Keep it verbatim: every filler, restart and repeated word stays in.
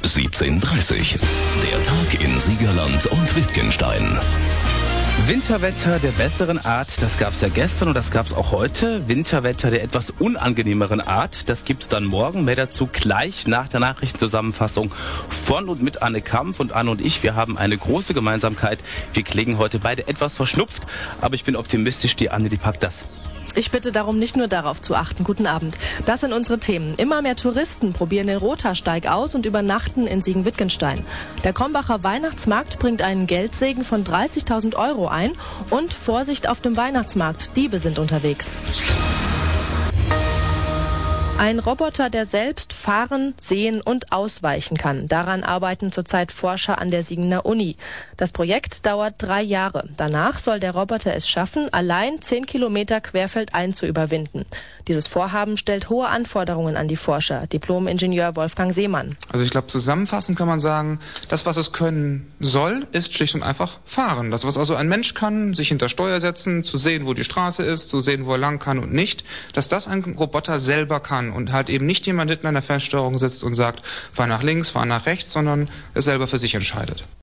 siebzehn Uhr dreißig. Der Tag in Siegerland und Wittgenstein. Winterwetter der besseren Art, das gab's ja gestern und das gab's auch heute. Winterwetter der etwas unangenehmeren Art, das gibt's dann morgen. Mehr dazu gleich nach der Nachrichtenzusammenfassung von und mit Anne Kampf. Und Anne und ich, wir haben eine große Gemeinsamkeit. Wir klingen heute beide etwas verschnupft, aber ich bin optimistisch, die Anne, die packt das. Ich bitte darum, nicht nur darauf zu achten. Guten Abend. Das sind unsere Themen. Immer mehr Touristen probieren den Rothaarsteig aus und übernachten in Siegen-Wittgenstein. Der Krombacher Weihnachtsmarkt bringt einen Geldsegen von dreißigtausend Euro ein. Und Vorsicht auf dem Weihnachtsmarkt, Diebe sind unterwegs. Ein Roboter, der selbst fahren, sehen und ausweichen kann. Daran arbeiten zurzeit Forscher an der Siegener Uni. Das Projekt dauert drei Jahre. Danach soll der Roboter es schaffen, allein zehn Kilometer querfeldein zu überwinden. Dieses Vorhaben stellt hohe Anforderungen an die Forscher. Diplom-Ingenieur Wolfgang Seemann. Also ich glaube, zusammenfassend kann man sagen, das, was es können soll, ist schlicht und einfach fahren. Das, was also ein Mensch kann, sich hinter Steuer setzen, zu sehen, wo die Straße ist, zu sehen, wo er lang kann und nicht, dass das ein Roboter selber kann und halt eben nicht jemand hinten an der Fernsteuerung sitzt und sagt, fahr nach links, fahr nach rechts, sondern es selber für sich entscheidet.